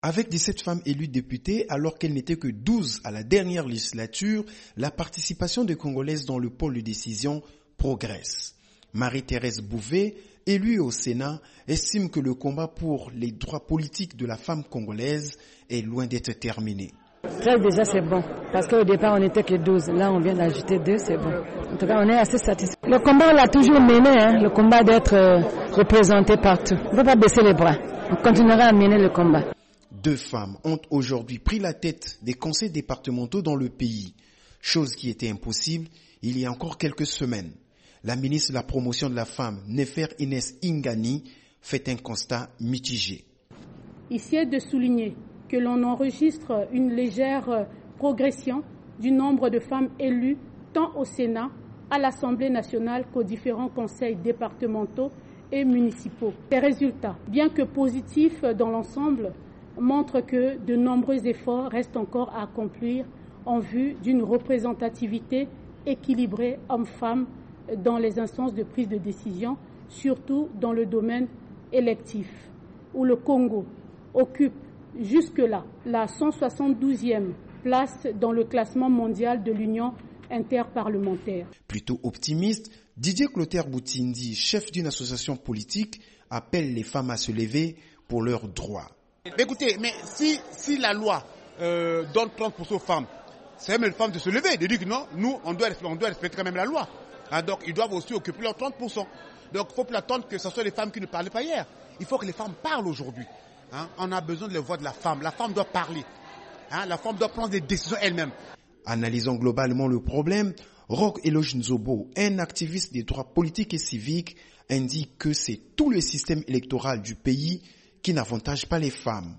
Avec 17 femmes élues députées, alors qu'elles n'étaient que 12 à la dernière législature, la participation des Congolaises dans le pôle de décision progresse. Marie-Thérèse Bouvet, élue au Sénat, estime que le combat pour les droits politiques de la femme congolaise est loin d'être terminé. 13 déjà c'est bon, parce qu'au départ on n'était que 12, là on vient d'ajouter 2, c'est bon. En tout cas on est assez satisfait. Le combat on l'a toujours mené, le combat d'être représenté partout. On ne peut pas baisser les bras, on continuera à mener le combat. 2 femmes ont aujourd'hui pris la tête des conseils départementaux dans le pays, chose qui était impossible il y a encore quelques semaines. La ministre de la Promotion de la Femme, Nefer Inès Ingani, fait un constat mitigé. Ici est de souligner que l'on enregistre une légère progression du nombre de femmes élues tant au Sénat, à l'Assemblée nationale qu'aux différents conseils départementaux et municipaux. Ces résultats, bien que positifs dans l'ensemble, montrent que de nombreux efforts restent encore à accomplir en vue d'une représentativité équilibrée hommes-femmes dans les instances de prise de décision, surtout dans le domaine électif, où le Congo occupe jusque-là la 172e place dans le classement mondial de l'Union interparlementaire. Plutôt optimiste, Didier Clotaire Boutindi, chef d'une association politique, appelle les femmes à se lever pour leurs droits. Mais écoutez, mais si la loi donne 30% aux femmes, c'est même les femmes de se lever, de dire que non, nous, on doit respecter quand même la loi. Hein, donc, ils doivent aussi occuper leurs 30%. Donc, il ne faut plus attendre que ce soit les femmes qui ne parlaient pas hier. Il faut que les femmes parlent aujourd'hui. Hein, on a besoin de la voix de la femme. La femme doit parler. Hein, la femme doit prendre des décisions elle-même. Analysons globalement le problème. Roch Eloge Nzobo, un activiste des droits politiques et civiques, indique que c'est tout le système électoral du pays qui n'avantage pas les femmes.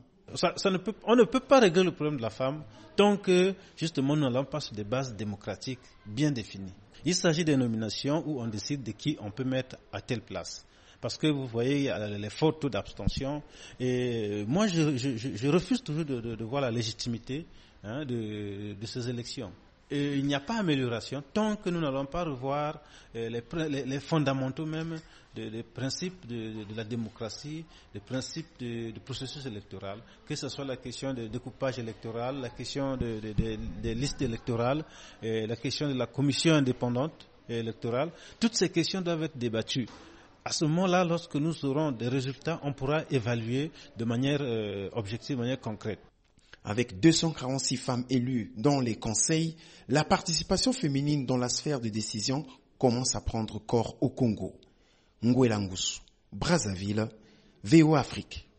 On ne peut pas régler le problème de la femme tant que, justement, nous n'allons pas sur des bases démocratiques bien définies. Il s'agit des nominations où on décide de qui on peut mettre à telle place. Parce que vous voyez, il y a les forts taux d'abstention. Et moi, je refuse toujours de voir la légitimité de ces élections. Et il n'y a pas amélioration tant que nous n'allons pas revoir les fondamentaux même des principes de la démocratie, des principes du processus électoral, que ce soit la question de découpage électoral, la question des listes électorales, la question de la commission indépendante électorale. Toutes ces questions doivent être débattues. À ce moment-là, lorsque nous aurons des résultats, on pourra évaluer de manière objective, de manière concrète. Avec 246 femmes élues dans les conseils, la participation féminine dans la sphère de décision commence à prendre corps au Congo. Ngouela Ngusu, Brazzaville, VOA Afrique.